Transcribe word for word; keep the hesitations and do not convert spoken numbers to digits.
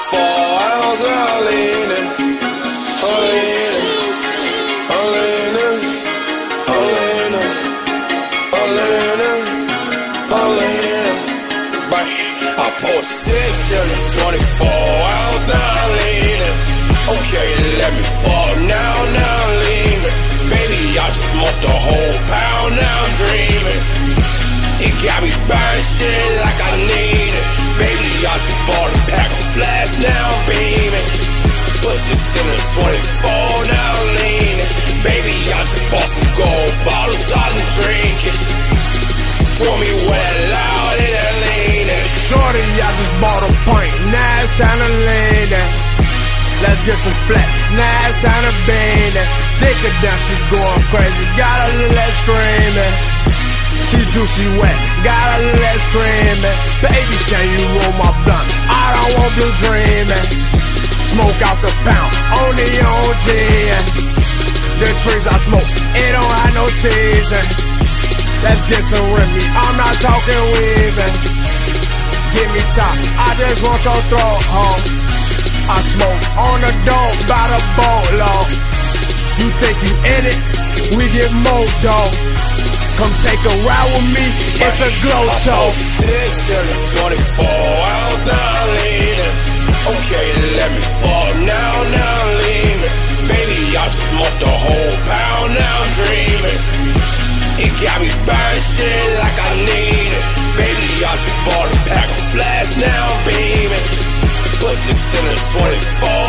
twenty-four ounce, now I'm leaning, I'm leaning, I'm leaning, I'm leaning, I'm leaning, I'm leaning. I poured six in the twenty-four ounce, now I'm leaning. Okay, let me fall now, now I'm leaving. Baby, I just smoked a whole pound, now I'm dreaming. It got me buying shit like I need it. Baby, I just bought a pack of flash, now I'm beaming. But just in the twenty-four, now I'm leaning. Baby, I just bought some gold bottles, I done drink it. Pour me well loud in that leaning. Shorty, I just bought a pint, now it's time to lean it. Let's get some flat, now it's time to bend it. Dick her down, she going crazy, got a little less screaming. She juicy wet, got a little less creamy. Baby, can you roll my blunt? I don't want you dreaming. Smoke out the pound, on the O G. The trees I smoke, it don't have no season. Let's get some Remy, I'm not talking weaving. Give me top, I just want your throat home. I smoke on the dope by the boatload. You think you in it? We get more dope. Come take a ride with me, it's a glow show. I six in the twenty-four ounce, now I'm leaning. Okay, let me fall now, now I'm leaving. Baby, I just smoked a whole pound, now I'm dreaming. It got me buying shit like I need it. Baby, I just bought a pack of flash, now I'm beaming. But just in the twenty-four